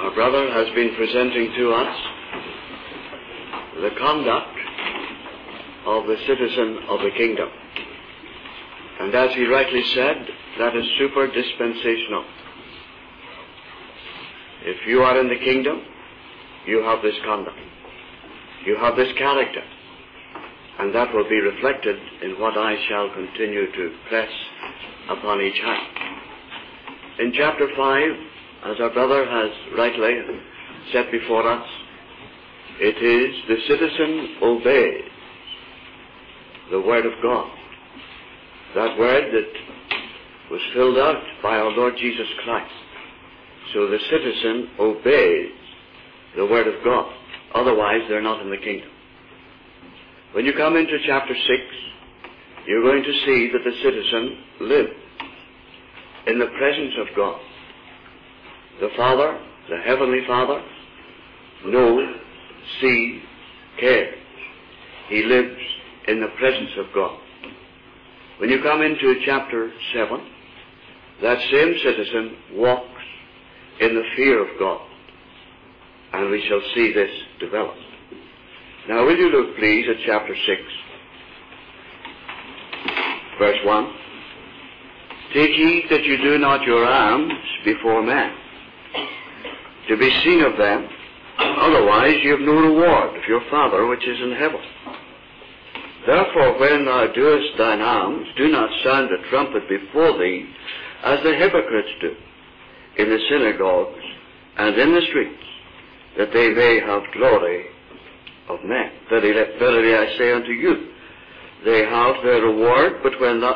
Our brother has been presenting to us the conduct of the citizen of the kingdom. And as he rightly said, that is super dispensational. If you are in the kingdom, you have this conduct. You have this character. And that will be reflected in what I shall continue to press upon each hand. In chapter 5, as our brother has rightly set before us, it is the citizen obeys the word of God. That word that was filled out by our Lord Jesus Christ. So the citizen obeys the word of God. Otherwise, they're not in the kingdom. When you come into chapter 6, you're going to see that the citizen lives in the presence of God. The Father, the Heavenly Father, knows, sees, cares. He lives in the presence of God. When you come into chapter 7, that same citizen walks in the fear of God. And we shall see this develop. Now will you look please at chapter 6, verse 1. Take heed that you do not your alms before men, to be seen of them, otherwise you have no reward of your Father which is in heaven. Therefore when thou doest thine alms, do not sound the trumpet before thee, as the hypocrites do, in the synagogues and in the streets, that they may have glory of men. Verily I say unto you, they have their reward, but when thou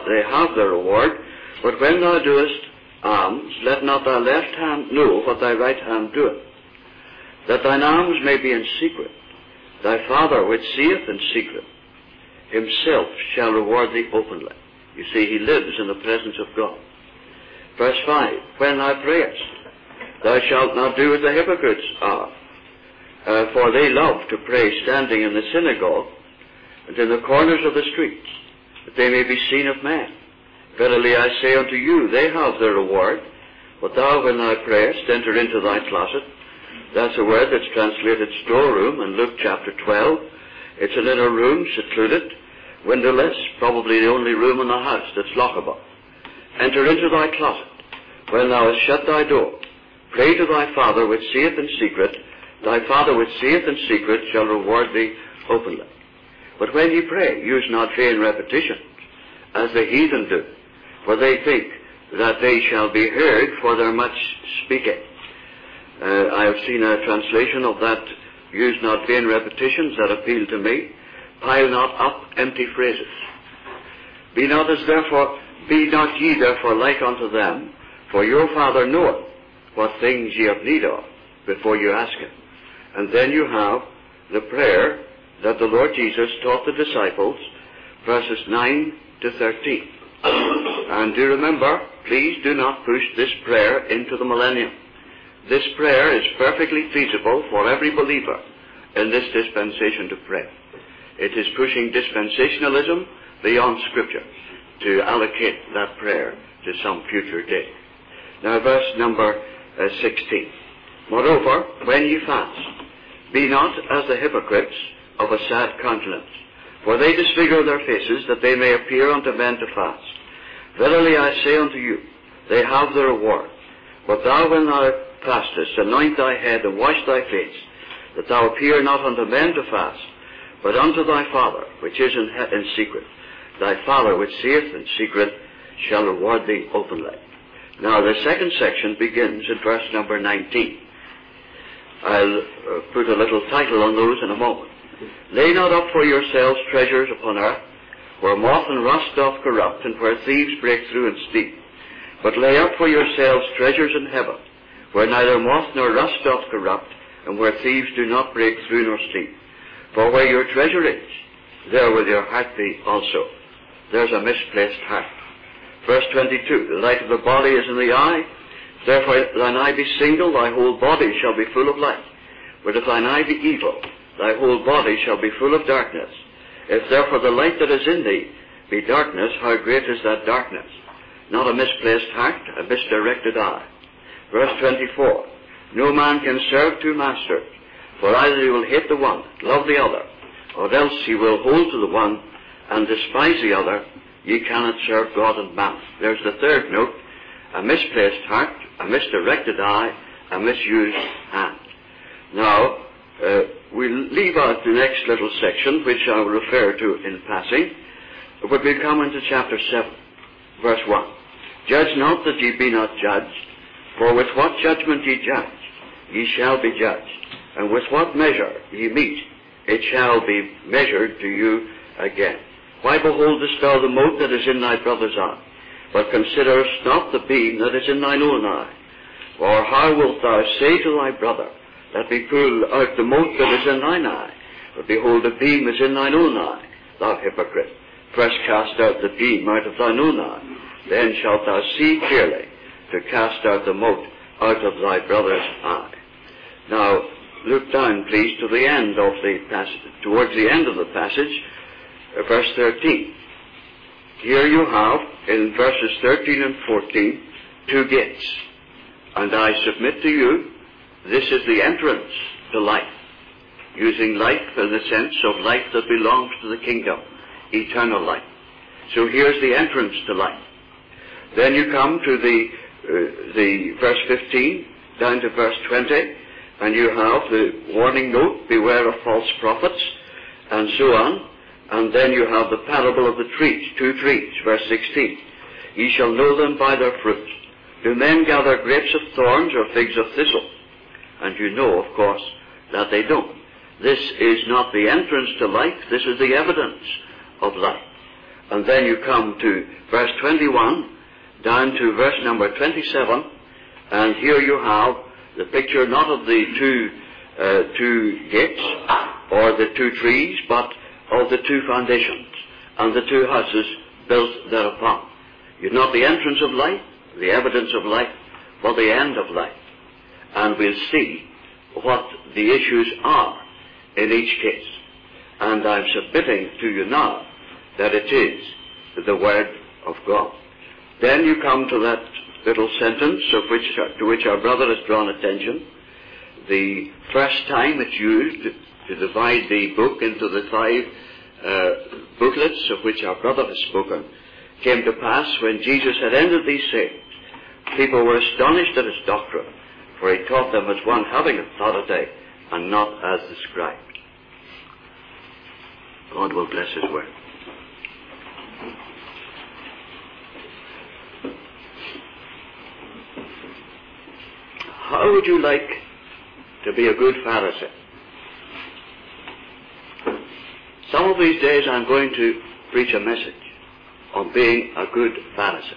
doest alms, let not thy left hand know what thy right hand doeth, that thine alms may be in secret. Thy Father which seeth in secret, himself shall reward thee openly. You see, he lives in the presence of God. Verse 5, when thou prayest, thou shalt not do as the hypocrites are, for they love to pray standing in the synagogue and in the corners of the streets, that they may be seen of men. Verily I say unto you, they have their reward. But thou, when thou prayest, enter into thy closet. That's a word that's translated storeroom in Luke chapter 12. It's an inner room, secluded, windowless, probably the only room in the house that's lockable. Enter into thy closet. When thou hast shut thy door, pray to thy Father which seeth in secret. Thy Father which seeth in secret shall reward thee openly. But when ye pray, use not vain repetitions, as the heathen do, for they think that they shall be heard for their much speaking. I have seen a translation of that, use not vain repetitions, that appealed to me. Pile not up empty phrases. Be not ye therefore like unto them, for your Father knoweth what things ye have need of before you ask him. And then you have the prayer that the Lord Jesus taught the disciples, verses 9 to 13. And do remember, please do not push this prayer into the millennium. This prayer is perfectly feasible for every believer in this dispensation to pray. It is pushing dispensationalism beyond Scripture to allocate that prayer to some future day. Now verse number 16. Moreover, when ye fast, be not as the hypocrites of a sad countenance, for they disfigure their faces, that they may appear unto men to fast. Verily I say unto you, they have their reward. But thou, when thou fastest, anoint thy head and wash thy face, that thou appear not unto men to fast, but unto thy Father which is in secret. Thy Father which seeth in secret shall reward thee openly. Now the second section begins in verse number 19. I'll put a little title on those in a moment. Lay not up for yourselves treasures upon earth, where moth and rust doth corrupt, and where thieves break through and steal. But lay up for yourselves treasures in heaven, where neither moth nor rust doth corrupt, and where thieves do not break through nor steal. For where your treasure is, there will your heart be also. There's a misplaced heart. Verse 22, the light of the body is in the eye. Therefore if thine eye be single, thy whole body shall be full of light. But if thine eye be evil, thy whole body shall be full of darkness. If therefore the light that is in thee be darkness, how great is that darkness? Not a misplaced heart, a misdirected eye. Verse 24, No man can serve two masters, for either he will hate the one, love the other, or else he will hold to the one and despise the other. Ye cannot serve God and mammon. There's the third note: a misplaced heart, a misdirected eye, a misused hand. Now, we'll leave out the next little section, which I will refer to in passing, but we'll come into chapter 7, verse 1. Judge not that ye be not judged, for with what judgment ye judge, ye shall be judged, and with what measure ye mete, it shall be measured to you again. Why beholdest thou the mote that is in thy brother's eye, but considerest not the beam that is in thine own eye? Or how wilt thou say to thy brother, Let me pull out the mote that is in thine eye, but behold, the beam is in thine own eye? Thou hypocrite, first cast out the beam out of thine own eye, then shalt thou see clearly to cast out the mote out of thy brother's eye. Now, look down, please, to the end of the passage, towards the end of the passage, verse 13. Here you have, in verses 13 and 14, two gates. And I submit to you, this is the entrance to life, using life in the sense of life that belongs to the kingdom, eternal life. So here's the entrance to life. Then you come to the verse 15, down to verse 20, and you have the warning note, beware of false prophets, and so on. And then you have the parable of the trees, two trees, verse 16. Ye shall know them by their fruits. Do men gather grapes of thorns or figs of thistle? And you know, of course, that they don't. This is not the entrance to life, this is the evidence of life. And then you come to verse 21, down to verse number 27, and here you have the picture not of the two gates or the two trees, but of the two foundations and the two houses built thereupon. You've not the entrance of life, the evidence of life, but the end of life. And we'll see what the issues are in each case. And I'm submitting to you now that it is the Word of God. Then you come to that little sentence to which our brother has drawn attention. The first time it's used to divide the book into the 5 booklets of which our brother has spoken came to pass when Jesus had ended these sayings. People were astonished at his doctrine, for he taught them as one having authority and not as the scribe. God will bless his word. How would you like to be a good Pharisee? Some of these days I'm going to preach a message on being a good Pharisee.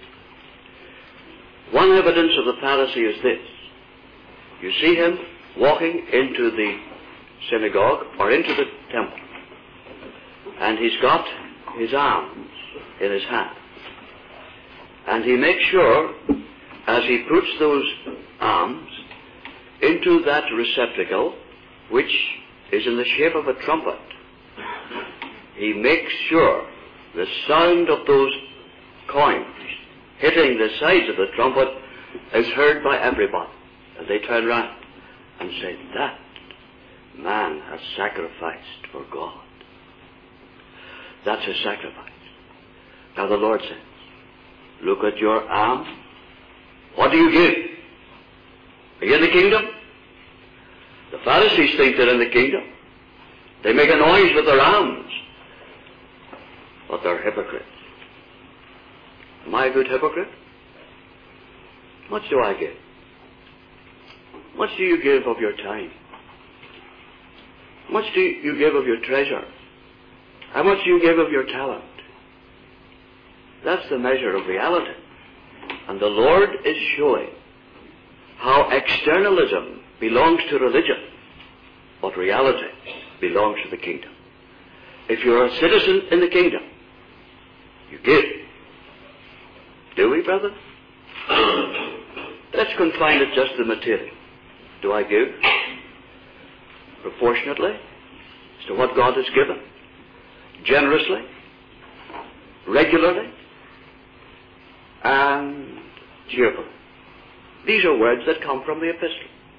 One evidence of the Pharisee is this. You see him walking into the synagogue or into the temple, and he's got his alms in his hand. And he makes sure, as he puts those alms into that receptacle, which is in the shape of a trumpet, he makes sure the sound of those coins hitting the sides of the trumpet is heard by everybody. And they turn round and say, that man has sacrificed for God. That's a sacrifice. Now the Lord says, look at your alms. What do you give? Are you in the kingdom? The Pharisees think they're in the kingdom. They make a noise with their alms, but they're hypocrites. Am I a good hypocrite? How much do I give? How much do you give of your time? How much do you give of your treasure? How much do you give of your talent? That's the measure of reality. And the Lord is showing how externalism belongs to religion, but reality belongs to the kingdom. If you're a citizen in the kingdom, you give. Do we, brother? Let's confine it just to the material. Do I give? Proportionately as to what God has given? Generously? Regularly? And cheerfully? These are words that come from the epistle.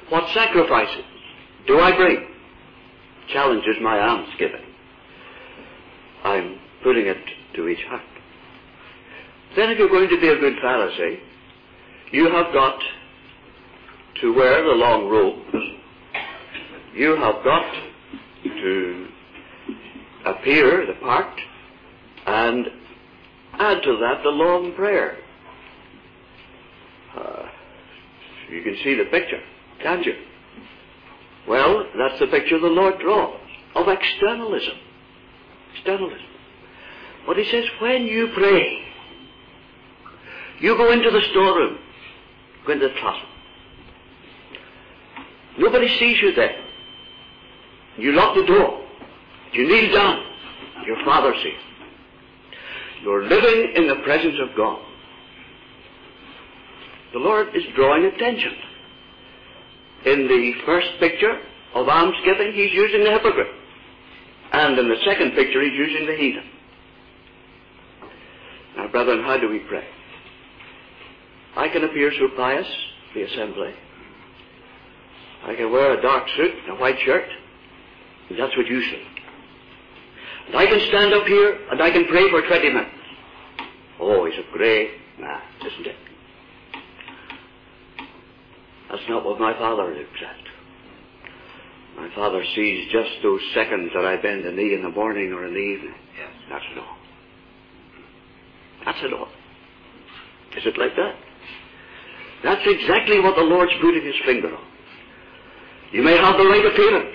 What sacrifices do I bring? Challenges my almsgiving. I'm putting it to each heart. Then if you're going to be a good Pharisee, you have got to wear the long robes. You have got to appear the part, and add to that the long prayer. You can see the picture, can't you? Well, that's the picture the Lord draws of externalism. Externalism. But he says, when you pray, you go into the storeroom, go into the closet. Nobody sees you there. You lock the door. You kneel down. Your Father sees. You're living in the presence of God. The Lord is drawing attention. In the first picture of almsgiving, he's using the hypocrite. And in the second picture, he's using the heathen. Now, brethren, how do we pray? I can appear so pious, the assembly. I can wear a dark suit and a white shirt. And that's what you see. And I can stand up here and I can pray for 20 minutes. Oh, he's a great man, isn't it? That's not what my Father looks at. My Father sees just those seconds that I bend the knee in the morning or in the evening. Yes. That's it all. That's it all. Is it like that? That's exactly what the Lord's putting his finger on. You may have the right appearance,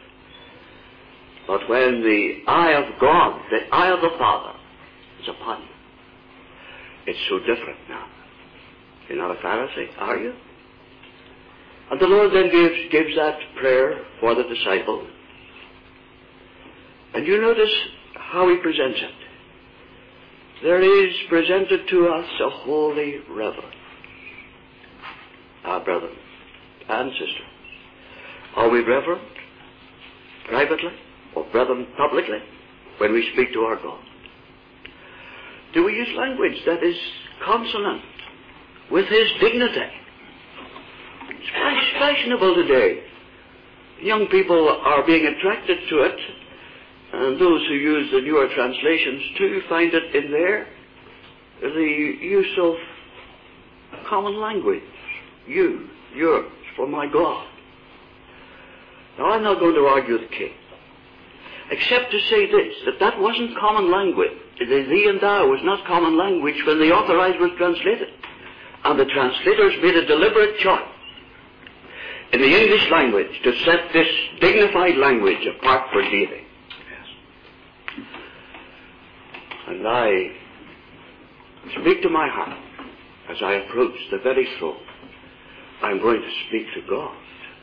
but when the eye of God, the eye of the Father, is upon you, it's so different now. You're not a Pharisee, are you? And the Lord then gives that prayer for the disciple. And you notice how he presents it. There is presented to us a holy reverence. Our brethren and sisters, are we reverent privately or brethren publicly when we speak to our God? Do we use language that is consonant with his dignity? It's fashionable today. Young people are being attracted to it, and those who use the newer translations too find it in there the use of common language. You, yours, for my God. Now, I'm not going to argue the case, except to say this, that wasn't common language. The thee and thou was not common language when the Authorized was translated. And the translators made a deliberate choice in the English language to set this dignified language apart for deity. Yes. And I speak to my heart as I approach the very throne. I'm going to speak to God.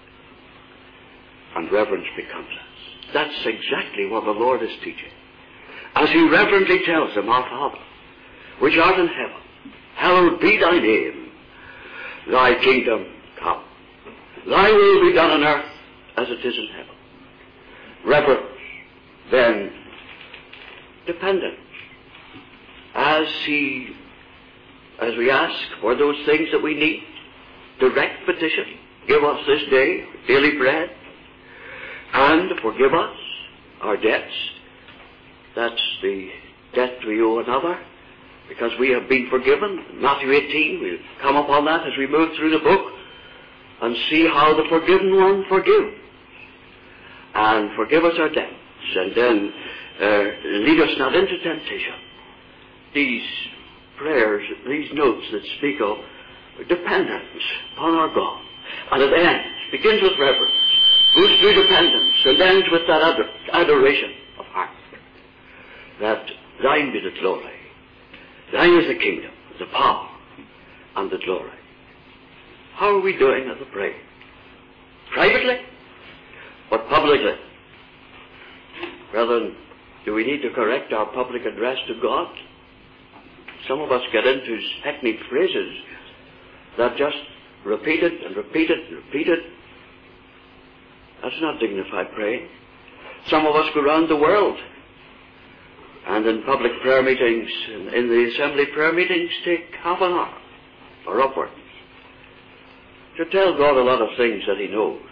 And reverence becomes us. That's exactly what the Lord is teaching. As he reverently tells them, Our Father, which art in heaven, hallowed be thy name. Thy kingdom come. Thy will be done on earth as it is in heaven. Reverence, then dependence. As we ask for those things that we need, direct petition, give us this day daily bread, and forgive us our debts. That's the debt we owe another, because we have been forgiven. Matthew 18, we'll come upon that as we move through the book and see how the forgiven one forgives. And forgive us our debts, and then lead us not into temptation. These prayers, these notes that speak of dependence upon our God. And it ends, begins with reverence, goes through dependence, and ends with that adoration of heart. That thine be the glory. Thine is the kingdom, the power, and the glory. How are we doing at the praying? Privately, but publicly? Brethren, do we need to correct our public address to God? Some of us get into hackneyed phrases that just repeated and repeated and repeated. That's not dignified praying. Some of us go around the world and in public prayer meetings, in the assembly prayer meetings, take half an hour or upwards to tell God a lot of things that he knows.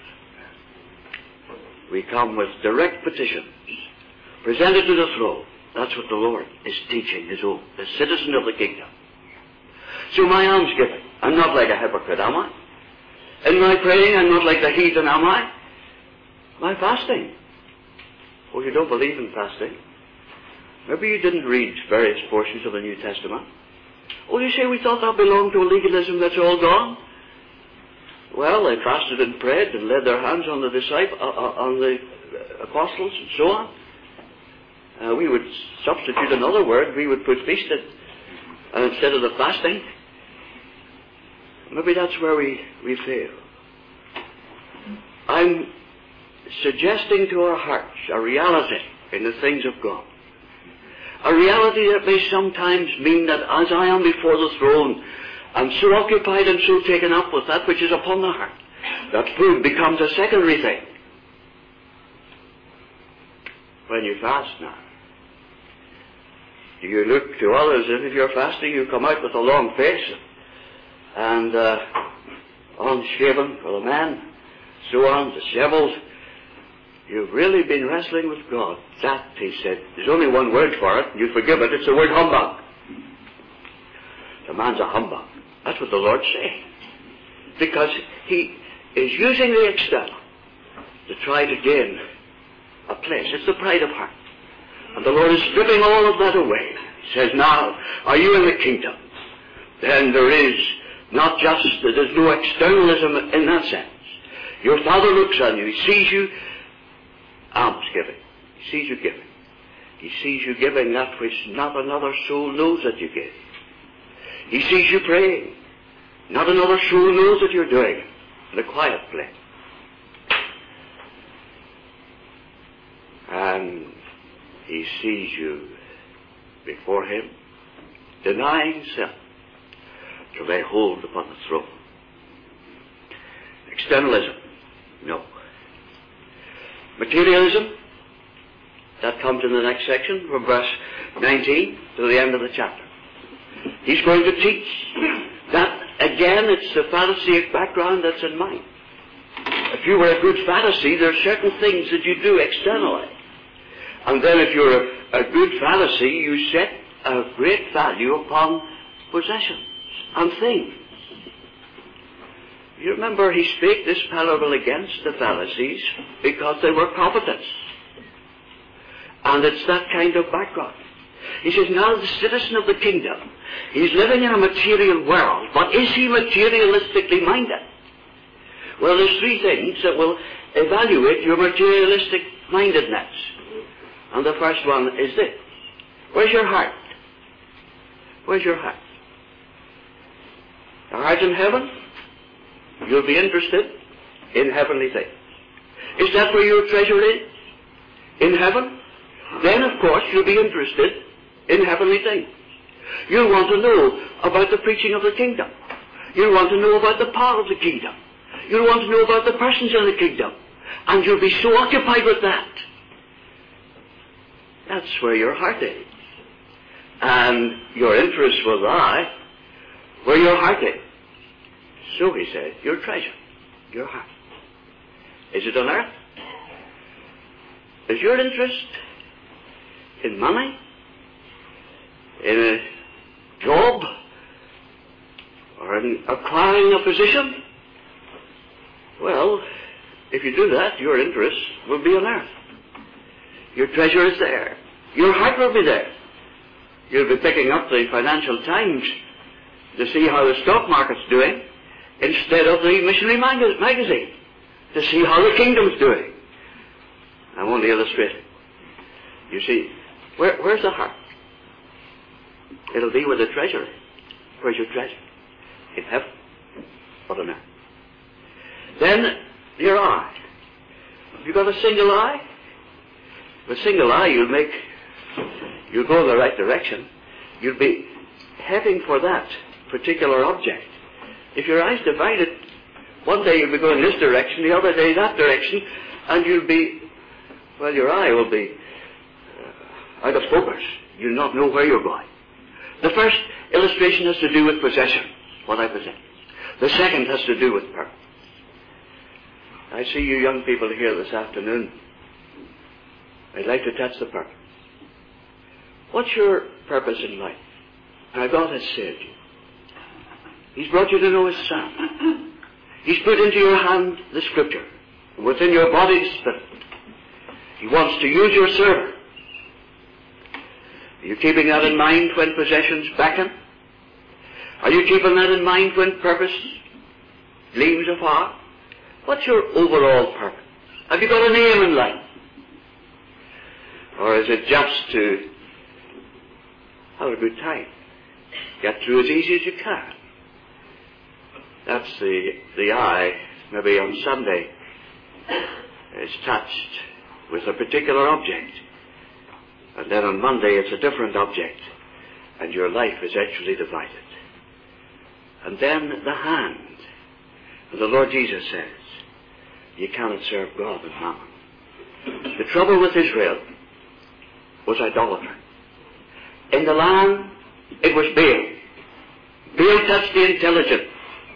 We come with direct petitions, presented to the throne. That's what the Lord is teaching his own, the citizen of the kingdom. So my almsgiving, I'm not like a hypocrite, am I? In my praying, I'm not like the heathen, am I? My fasting. Oh, you don't believe in fasting? Maybe you didn't read various portions of the New Testament. Oh, you say we thought that belonged to a legalism that's all gone? Well, they fasted and prayed and laid their hands on the apostles and so on. We would substitute another word. We would put feasted instead of the fasting. Maybe that's where we fail. I'm suggesting to our hearts a reality in the things of God. A reality that may sometimes mean that as I am before the throne, I'm so occupied and so taken up with that which is upon the heart, that food becomes a secondary thing. When you fast now, do you look to others, and if you're fasting, you come out with a long face and unshaven for the men, so on, disheveled. You've really been wrestling with God. That, he said, there's only one word for it, and you forgive it, it's the word humbug. The man's a humbug. That's what the Lord's saying. Because he is using the external to try to gain a place. It's the pride of heart. And the Lord is stripping all of that away. He says, now, are you in the kingdom? Then there is not just, there's no externalism in that sense. Your Father looks on you. He sees you almsgiving. He sees you giving. He sees you giving that which not another soul knows that you give. He sees you praying. Not another soul knows that you're doing it in a quiet place. And he sees you before him, denying self to lay hold upon the throne. Externalism, no. Materialism, that comes in the next section, from verse 19 to the end of the chapter. He's going to teach that, again, it's the Pharisaic background that's in mind. If you were a good Pharisee, there are certain things that you do externally. And then if you're a good Pharisee, you set a great value upon possessions and things. You remember he spake this parable against the Pharisees because they were covetous. And it's that kind of background. He says, now the citizen of the kingdom, he's living in a material world, but is he materialistically minded? Well, there's three things that will evaluate your materialistic mindedness. And the first one is this. Where's your heart? Where's your heart? The heart in heaven? You'll be interested in heavenly things. Is that where your treasure is? In heaven? Then, of course, you'll be interested in heavenly things. You'll want to know about the preaching of the kingdom. You'll want to know about the power of the kingdom. You'll want to know about the persons in the kingdom. And you'll be so occupied with that. That's where your heart is. And your interest will lie where your heart is. So he said, your treasure, your heart. Is it on earth? Is your interest in money? In a job? Or in acquiring a position? Well, if you do that, your interest will be on earth. Your treasure is there. Your heart will be there. You'll be picking up the Financial Times to see how the stock market's doing instead of the Missionary Magazine to see how the kingdom's doing. I want to illustrate it. You see, where's the heart? It'll be where the treasure is. Where's your treasure? In heaven or on earth? Then your eye. Have you got a single eye? With a single eye you'll go in the right direction. You'll be heading for that particular object. If your eye's divided, one day you'll be going this direction, the other day that direction, and your eye will be out of focus. You'll not know where you're going. The first illustration has to do with possession, what I possess. The second has to do with purpose. I see you young people here this afternoon. I'd like to touch the purpose. What's your purpose in life? Now, God has saved you. He's brought you to know His Son. He's put into your hand the Scripture. Within your body, the Spirit. He wants to use your servant. Are you keeping that in mind when possessions beckon? Are you keeping that in mind when purpose gleams afar? What's your overall purpose? Have you got an aim in life? Or is it just to have a good time? Get through as easy as you can. That's the eye, maybe on Sunday, is touched with a particular object. And then on Monday it's a different object. And your life is actually divided. And then the hand. And the Lord Jesus says, you cannot serve God and mammon. The trouble with Israel was idolatry. In the land, it was Baal. Baal touched the intelligence.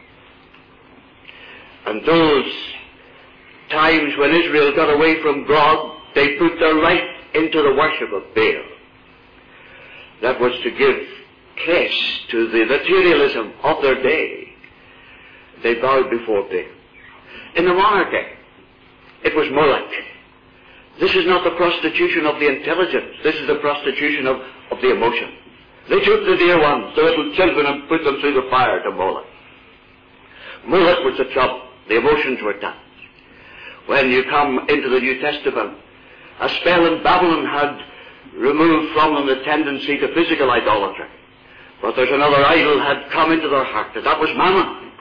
And those times when Israel got away from God, they put their life into the worship of Baal. That was to give place to the materialism of their day. They bowed before Baal. In the monarchy, it was Moloch. This is not the prostitution of the intelligence. This is the prostitution of the emotion. They took the dear ones, the little children, and put them through the fire to Moloch. Moloch was the trouble. The emotions were touched. When you come into the New Testament, a spell in Babylon had removed from them the tendency to physical idolatry. But there's another idol had come into their heart, and that was mammon.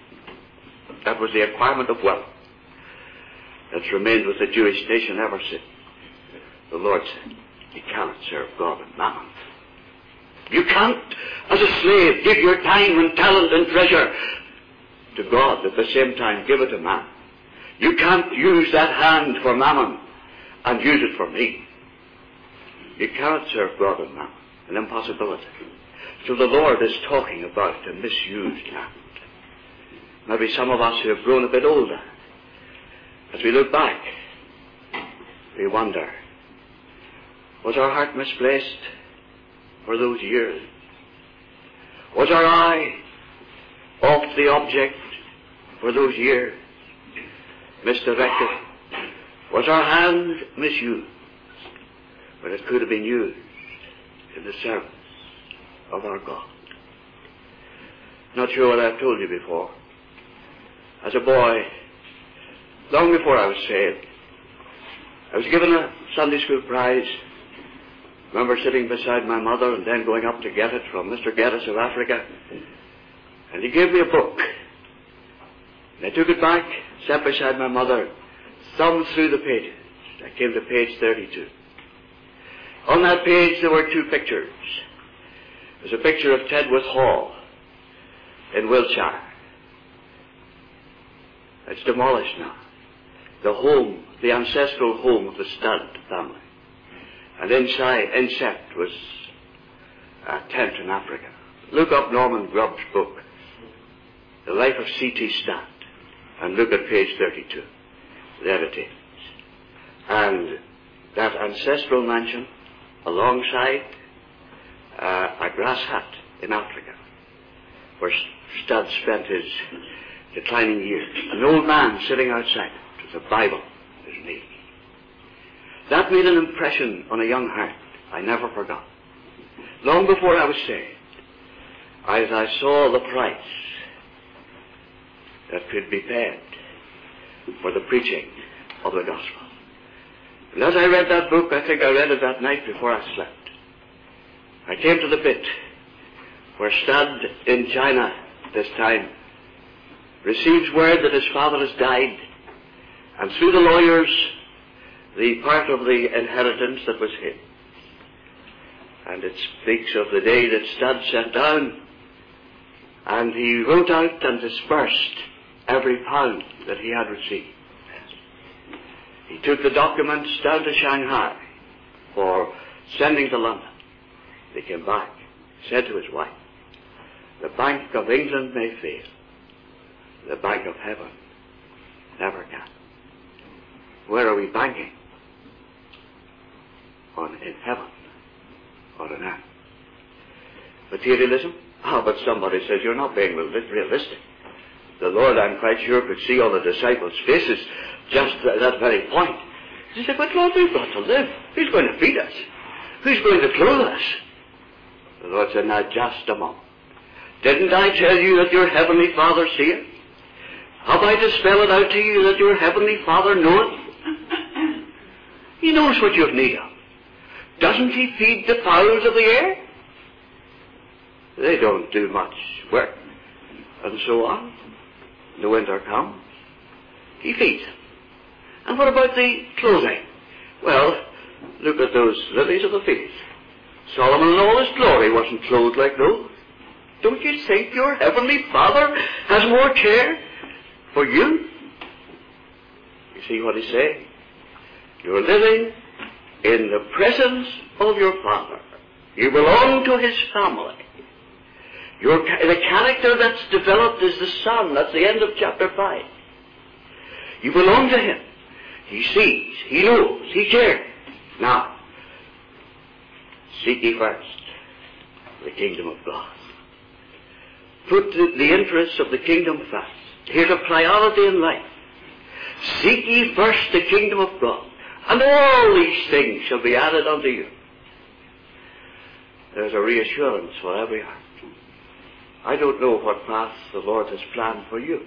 That was the acquirement of wealth. That's remained with the Jewish nation ever since. The Lord said, you cannot serve God and mammon. You can't, as a slave, give your time and talent and treasure to God, at the same time give it to man. You can't use that hand for mammon and use it for me. You cannot serve God and mammon. An impossibility. So the Lord is talking about a misused hand. Maybe some of us who have grown a bit older, as we look back, we wonder, was our heart misplaced for those years? Was our eye off the object for those years? Misdirected? Was our hand misused? But it could have been used in the service of our God. Not sure what I've told you before. As a boy, long before I was saved, I was given a Sunday school prize. I remember sitting beside my mother and then going up to get it from Mr. Geddes of Africa. And he gave me a book. And I took it back, sat beside my mother, thumbed through the pages. I came to page 32. On that page there were two pictures. There's a picture of Tedworth Hall in Wiltshire. It's demolished now. The home, the ancestral home of the Studd family. And inset was a tent in Africa. Look up Norman Grubb's book, The Life of C.T. Studd, and look at page 32. There it is. And that ancestral mansion alongside a grass hut in Africa, where Studd spent his declining years. An old man sitting outside with a Bible on his knee. That made an impression on a young heart I never forgot. Long before I was saved, as I saw the price that could be paid for the preaching of the gospel. And as I read that book, I think I read it that night before I slept. I came to the bit where Studd in China this time receives word that his father has died, and through the lawyers, the part of the inheritance that was his. And it speaks of the day that Studd sat down, and he wrote out and dispersed every pound that he had received. He took the documents down to Shanghai for sending to London. He came back, said to his wife, the Bank of England may fail, the bank of heaven. Never can. Where are we banking? In heaven or on earth. Materialism? Oh, but somebody says you're not being realistic. The Lord, I'm quite sure, could see all the disciples' faces just at that very point. He said, but Lord, we've got to live. Who's going to feed us? Who's going to clothe us? The Lord said, now just a moment. Didn't I tell you that your heavenly Father seeth? Have I to spell it out to you that your heavenly Father knoweth? He knows what you have need of. Doesn't he feed the fowls of the air? They don't do much work, and so on. The winter comes, he feeds them. And what about the clothing? Well, look at those lilies of the field. Solomon in all his glory wasn't clothed like those. Don't you think your heavenly Father has more care for you? You see what he's saying? You're living in the presence of your Father. You belong to his family. The character that's developed is the Son. That's the end of chapter 5. You belong to him. He sees, he knows, he cares. Now, seek ye first the kingdom of God. Put the interests of the kingdom first. Here's a priority in life. Seek ye first the kingdom of God, and all these things shall be added unto you. There's a reassurance for every heart. I don't know what path the Lord has planned for you.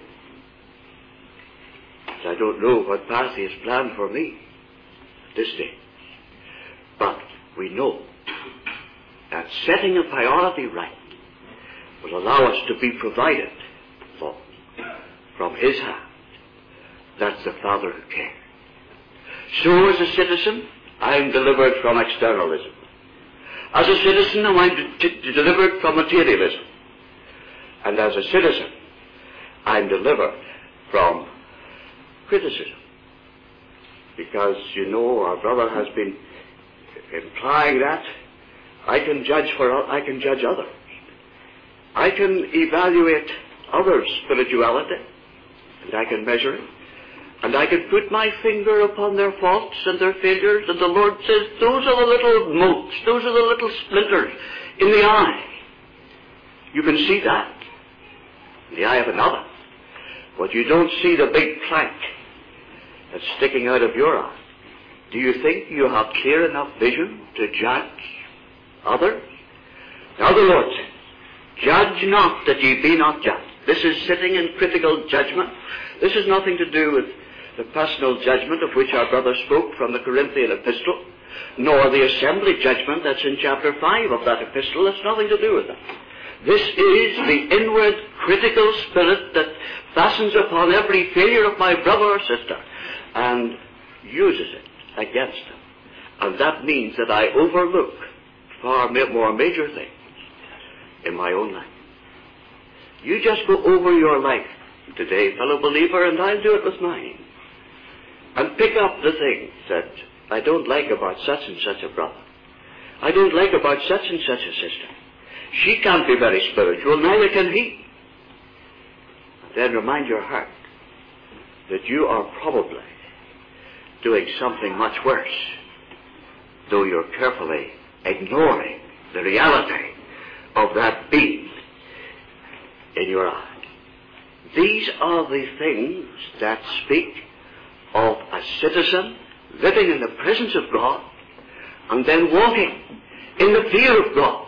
I don't know what path he has planned for me this day. But we know that setting a priority right will allow us to be provided for from his hand. That's the Father who cares. So as a citizen, I am delivered from externalism. As a citizen, I am delivered from materialism. And as a citizen, I am delivered from criticism. Because, you know, our brother has been implying that I can judge others. I can evaluate others' spirituality, and I can measure it. And I can put my finger upon their faults and their failures, and the Lord says, those are the little motes, those are the little splinters in the eye. You can see that in the eye of another. But you don't see the big plank that's sticking out of your eye. Do you think you have clear enough vision to judge others? Now the Lord says, judge not that ye be not judged. This is sitting in critical judgment. This has nothing to do with the personal judgment of which our brother spoke from the Corinthian epistle, nor the assembly judgment that's in chapter 5 of that epistle. That's nothing to do with that. This is the inward critical spirit that fastens upon every failure of my brother or sister and uses it against them. And that means that I overlook far more major things in my own life. You just go over your life today, fellow believer, and I'll do it with mine. And pick up the things that I don't like about such and such a brother. I don't like about such and such a sister. She can't be very spiritual, neither can he. Then remind your heart that you are probably doing something much worse, though you're carefully ignoring the reality of that beam in your eye. These are the things that speak of a citizen living in the presence of God and then walking in the fear of God.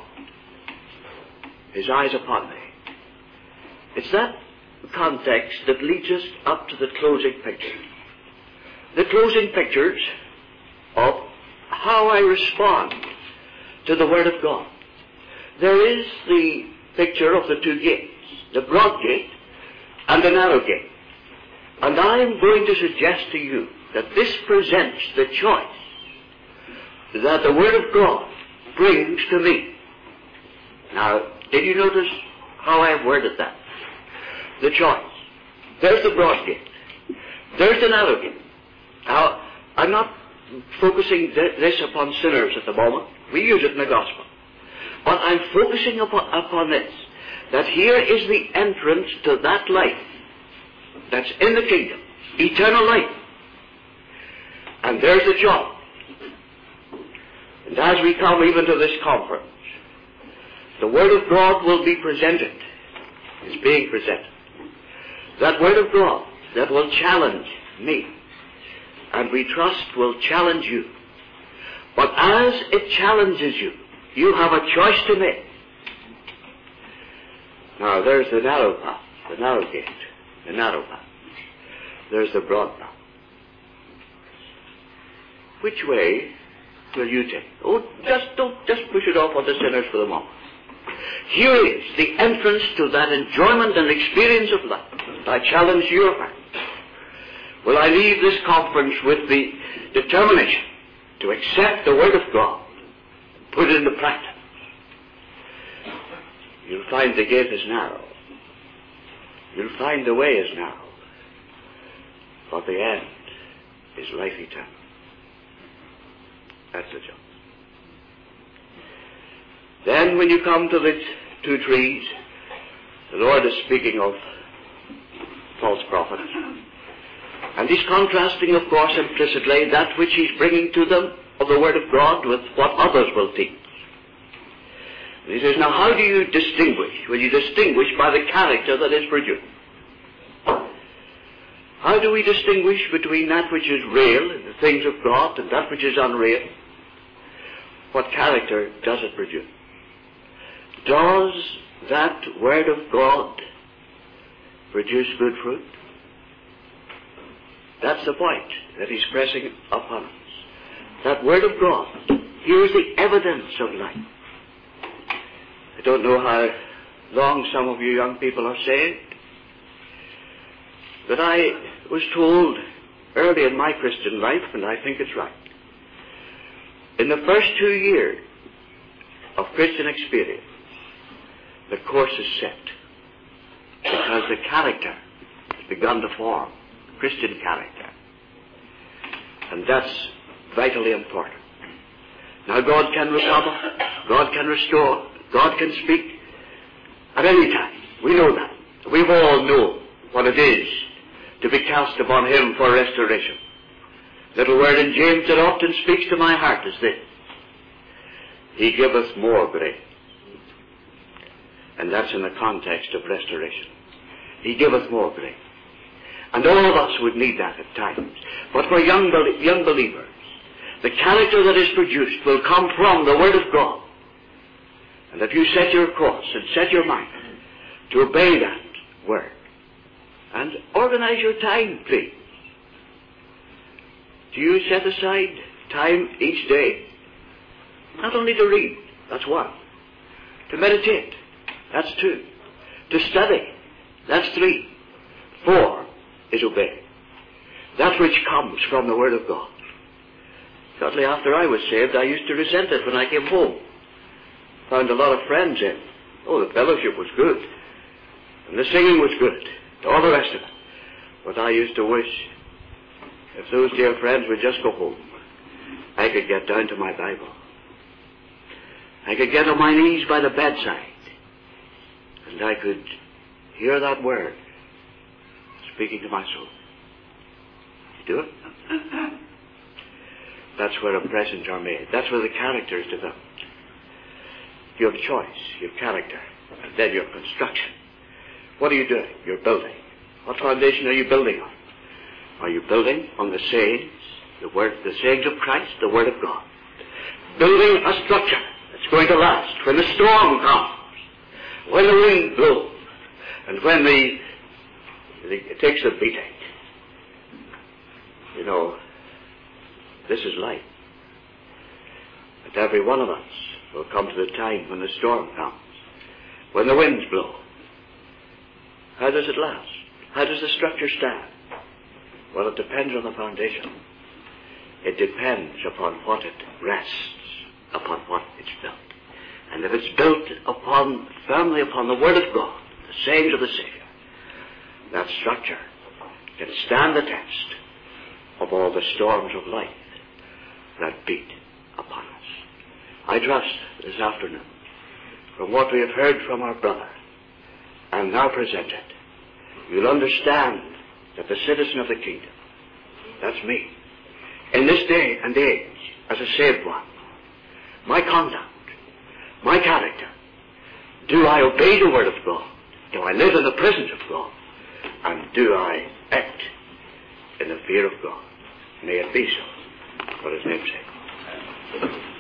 His eyes upon me. It's that context that leads us up to the closing picture. The closing pictures of how I respond to the Word of God. There is the picture of the two gates, the broad gate and the narrow gate. And I am going to suggest to you that this presents the choice that the Word of God brings to me. Now, did you notice how I have worded that? The choice. There's the broad gate. There's the narrow gate. Now, I'm not focusing this upon sinners at the moment. We use it in the gospel. But I'm focusing upon this, that here is the entrance to that life that's in the kingdom, eternal life. And there's the job. And as we come even to this conference, the Word of God will be presented, is being presented. That Word of God that will challenge me, and we trust will challenge you. But as it challenges you, you have a choice to make. Now there's the narrow path, the narrow gate, the narrow path. There's the broad path. Which way will you take? Oh, don't push it off on the sinners for the moment. Here is the entrance to that enjoyment and experience of life. I challenge your heart. Will I leave this conference with the determination to accept the Word of God and put it into practice? You'll find the gate is narrow. You'll find the way is narrow. But the end is life eternal. That's the job. Then when you come to the two trees, the Lord is speaking of false prophets. And he's contrasting, of course, implicitly that which he's bringing to them of the Word of God with what others will teach. And he says, now how do you distinguish? Well, you distinguish by the character that is produced. How do we distinguish between that which is real, the things of God, and that which is unreal? What character does it produce? Does that Word of God produce good fruit? That's the point that he's pressing upon us. That Word of God, here's the evidence of life. I don't know how long some of you young people are saved, but I was told early in my Christian life, and I think it's right, in the first 2 years of Christian experience, the course is set because the character has begun to form, Christian character. And that's vitally important. Now God can recover, God can restore, God can speak at any time. We know that. We've all known what it is to be cast upon Him for restoration. Little word in James that often speaks to my heart is this: He giveth more grace. And that's in the context of restoration. He giveth more grace. And all of us would need that at times. But for young believers, the character that is produced will come from the Word of God. And if you set your course and set your mind to obey that Word, and organize your time, please. Do you set aside time each day? Not only to read, that's one. To meditate, that's two. To study, that's three. 4 is obey. That which comes from the Word of God. Shortly after I was saved, I used to resent it when I came home. Found a lot of friends in. Oh, the fellowship was good. And the singing was good. All the rest of it. But I used to wish if those dear friends would just go home, I could get down to my Bible. I could get on my knees by the bedside. And I could hear that Word speaking to my soul. You do it? That's where impressions are made. That's where the character is developed. You have choice, you have character, and then your construction. What are you doing? You're building. What foundation are you building on? Are you building on the sayings, the sayings of Christ, the Word of God? Building a structure that's going to last when the storm comes, when the wind blows, and when it takes the beating. You know, this is life. And every one of us will come to the time when the storm comes, when the winds blow. How does it last? How does the structure stand? Well, it depends on the foundation. It depends upon what it rests, upon what it's built. And if it's built firmly upon the Word of God, the sayings of the Savior, that structure can stand the test of all the storms of life that beat upon us. I trust this afternoon, from what we have heard from our brother, and now presented, you'll understand that the citizen of the kingdom, that's me, in this day and age, as a saved one, my conduct, my character, do I obey the word of God? Do I live in the presence of God? And do I act in the fear of God? May it be so, for his name's sake.